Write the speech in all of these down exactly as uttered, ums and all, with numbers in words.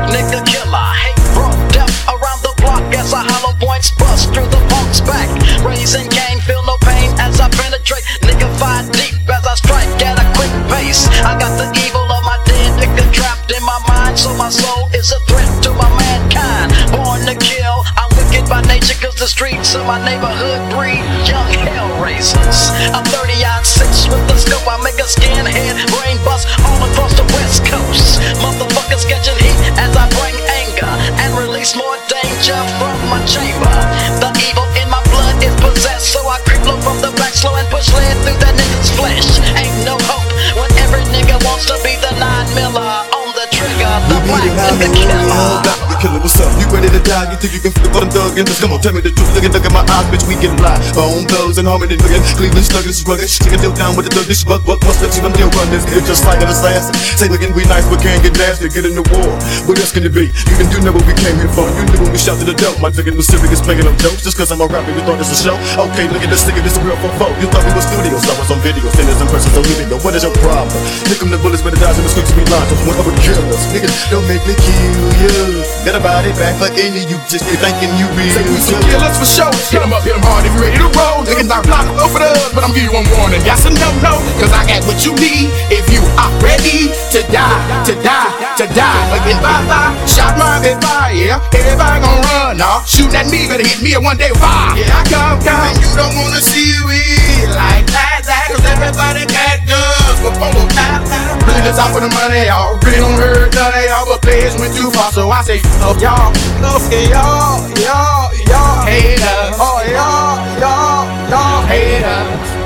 nigga killer. Hate brought death around the block as I hollow points bust through the punk's back. Raising Cain, feel no pain as I penetrate. Nigga fight deep as I strike at a quick pace. I got the evil of my dead nigga trapped in my mind, so my soul is a threat to my mankind. Born to kill, I'm wicked by nature, cause the streets of my neighborhood breed young hell raisers. I'm thirty on six with the scope, I make a skinhead brain bust all across the west coast. Motherfuckers catching heat as I bring anger and release more danger from my chamber. The evil in my blood is possessed, so I creep low from the back slow and push lead through that nigga's flesh. Ain't no hope when every nigga wants to be the nine miller on the trigger, the black nigga killer. Killer, what's up? You ready to die? You think you can flip on them thug interest? Come on, tell me the truth. Look at, look at my eyes, bitch, we get live. Bone thugs and harmony, looking Cleveland slugger, this rugged. Chicken deal down with the thug, this buck, buck, must let you them deal run this. It's just like an assassin. Say looking we nice, but can't get nasty. Get in the war. What else can it be? You can do know what we came here for. You knew when we shot to the dope. My chicken was serious, playing them jokes. Just cause I'm a rapper, you thought this a show? Okay, look at this nigga, this a real for folk. You thought we was studios, I was on video. Senders in person, so video. What is your problem? Pick them the bullets, better die in the streets, we line. Just one other killers. Niggas, don't make me kill you. Got a body back for any of you, just thinking you real. Say we some killers for show. Hit 'em up, hit 'em hard if you ready to roll. Niggas not block over the us, but I'm giving you one warning. Yes and no, no, cause I got what you need. If you are ready to die, to die, to die. Again, bye bye. Shot my goodbye, yeah. Everybody gon' run, nah. Shooting at me, better hit me at one day fire. Yeah, I come, come, and you don't wanna see it like that, that. Cause everybody got guns before the time. Really just out for the money, y'all. Really don't hurt none of y'all, but players went too far, so I say, oh, y'all. Okay, y'all, y'all, y'all haters. Oh, y'all, y'all, y'all haters.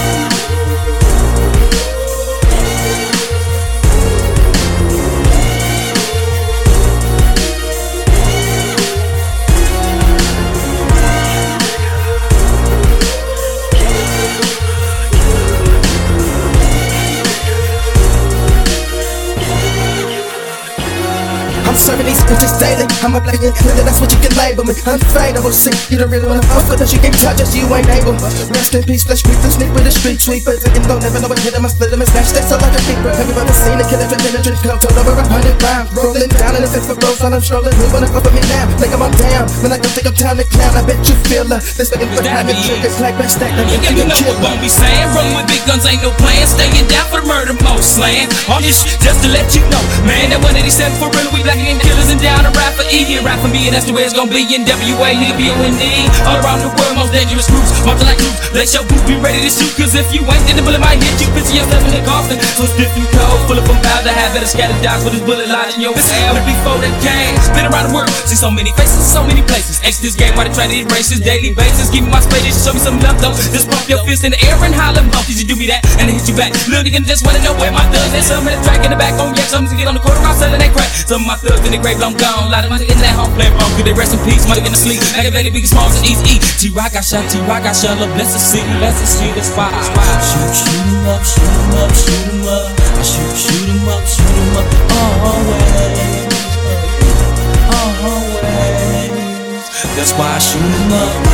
Serving these bitches daily. I'm a black nigga, that's what you can label me. Unfadable, see, you don't really wanna fuck with us, you can't touch us, you ain't able. Rest in peace, flesh creep, sneak with the street sweepers. And don't never know what hit them, I split them and smash this up like a keeper. Have you ever seen a killer trip in a drip come told over a hundred rounds? Rolling down in the fifth for bros while I'm strolling. Who wanna go for me now? Think I'm on down. When I come think I'm town to clown, I bet you feel her. This fucking behind the triggers like back stack. Like you know what won't be saying. Rolling with big guns ain't no plan. Staying down for the murder, most slaying. All this shit just to let you know, man, that one eighty-seven for real. We black and killers and down. Rap for E and rap for me, and that's the way it's gonna be. In W A, nigga, B O N D. All around the world, most dangerous groups. Marching like troops, let your boot be ready to shoot. Cause if you ain't, then the bullet might hit you. Picture yourself in the coffin. So stiff and cold, full of them bound to have better scatter dots with his bullet lodge in your ass. But before that game, spin around the world. See so many faces, so many places. X this game, why they try to erase this daily basis. Give me my space, show me some love though. Just pump your fist in the air and holler. Monkeys, you do me that, and I hit you back. Little nigga just wanna know where my thugs at. Some in the track in the back on yeah. Some to get on the quarter round selling that crack. Some of my thugs in the grave, I'm gone. A lot of my in that home playing wrong. Could they rest in peace? Money in the sleep. Like a baby, big smalls and easy. T-Rock got shot, T-Rock got shot. Love, bless the city, bless the city, that's why. Shoot, shoot 'em up, shoot 'em up, shoot 'em up. I shoot, shoot 'em up, shoot 'em up. Always, always. That's why I shoot 'em up.